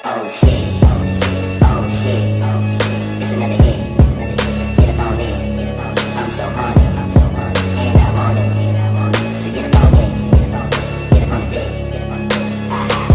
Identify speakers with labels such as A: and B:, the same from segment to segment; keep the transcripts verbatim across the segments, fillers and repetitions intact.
A: Oh shit, oh shit, oh shit, oh shit. It's another hit, it's another hit. Get up on it, get up on it. I'm so horny, I'm so horny. And I want it, and I want it. So get up on it, get up on it. Get up on the dick, get up on the dick. Ah, ah.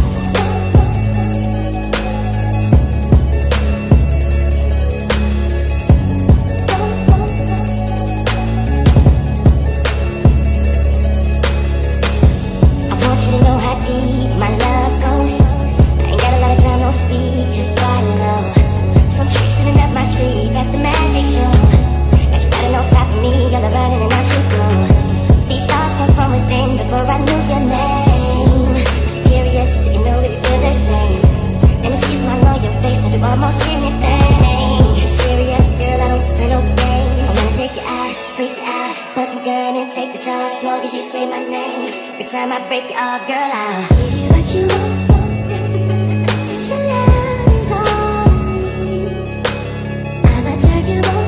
B: Before I knew your name, it's curious, do you know that you feel the same? And it sees my on your face, I do almost anything. It's serious, girl, I don't play no games. I wanna take you out, freak you out, bust my gun and take the charge, as long as you say my name. Every time I break you off, girl, I'll give you what you want. Your love is all me. I'ma turn you on.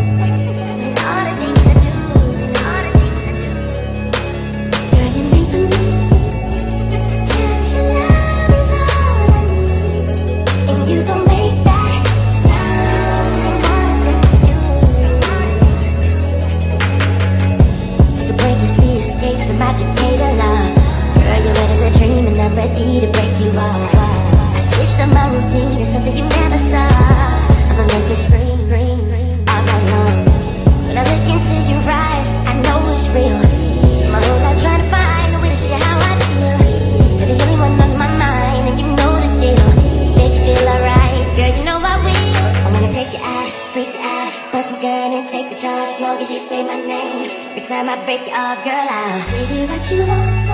B: Ready to break you off. I switched up my routine, it's something you never saw. I'ma make you scream, scream, all night long. When I look into your eyes, I know it's real. My whole life trying to find a way to show you how I feel. You're the only one on my mind, and you know the deal. Make you feel alright, girl, you know I will. I wanna take you out, freak you out, bust my gun and take the charge, as long as you say my name. Every time I break you off, girl, I'll give you what you want.